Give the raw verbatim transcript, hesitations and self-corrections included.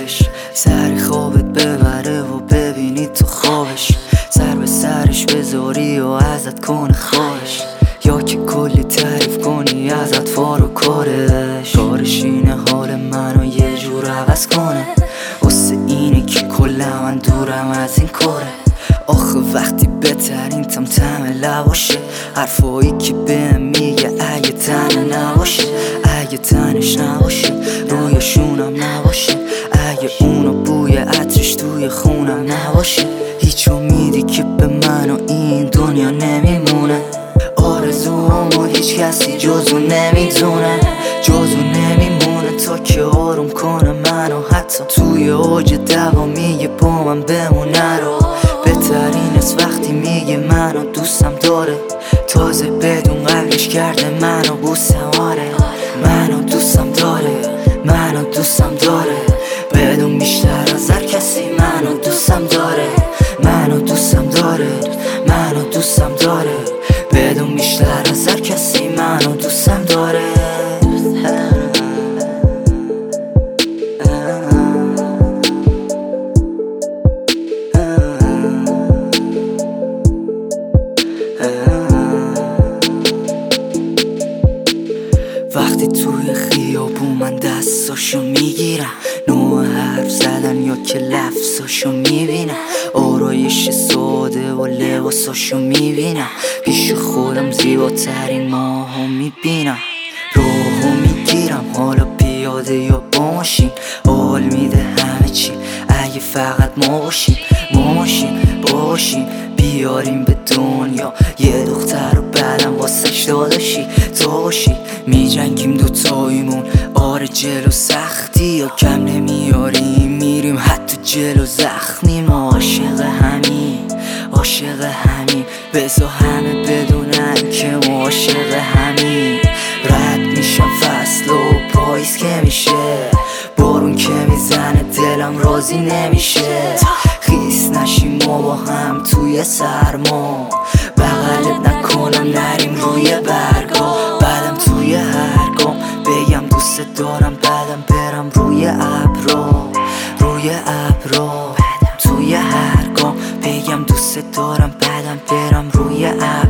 دلش سر خوابت ببره و ببینی تو خوابش سر به سرش بذاری و ازت کنه خواهش یا که کلی تعریف کنی ازت فار و کارش کارش اینه حال منو یه جور عوض کنه واسه اینه که کلا من دورم از این کاره آخه وقتی بهترین تم تم لباشه حرفایی که بهم میگه اگه تنه نباشه اگه تنش نباشه رویشونم نباشه اگه اونو بوی عطرش توی خونم نباشه هیچ امیدی که به من و این دنیا نمیمونه آرزوامو هیچ کسی جزو نمیدونه جزو نمیمونه تا که آروم کنه منو حتی توی اوج دوا میگه با من بمونه رو بهترین از وقتی میگه منو دوستم داره تازه بدون قبلش کرده منو بوسم آره منو دوستم داره منو دوستم داره بدون بیشتر از هر کسی منو دوستم داره منو دوستم داره منو دوستم داره بدون بیشتر از هر کسی منو دوستم داره وقتی توی خیابون من دستاشو میگیرم نوع حرف زدن یا که لفظاشو میبینم آرایش ساده و لباساشو میبینم پیش خودم زیباترین ماهو میبینم راهو میگیرم حالا پیاده یا با ماشین حال میده همه چی اگه فقط ما باشیم ما باشیم باشیم بیاریم به دنیا یه دختر رو بعدم واسش داداشی تو باشی میجنگیم دوتاییمون آره جلو سختی یا کم نمیاریم میریم حتی جلو زخمی ما عاشق همین عاشق همین بذار همه بدونن که ما عاشق همین رد میشم فصل و پاییز که میشه بارون که میزنه دلم راضی نمیشه خیس نشیم ما با هم توی سرما بغلت نکنم نریم روی برگا بعدم توی هر گام بگم دوست دارم بعدم برم روی ابرا روی ابرا توی هر گام بگم دوست دارم بعدم برم روی ابرا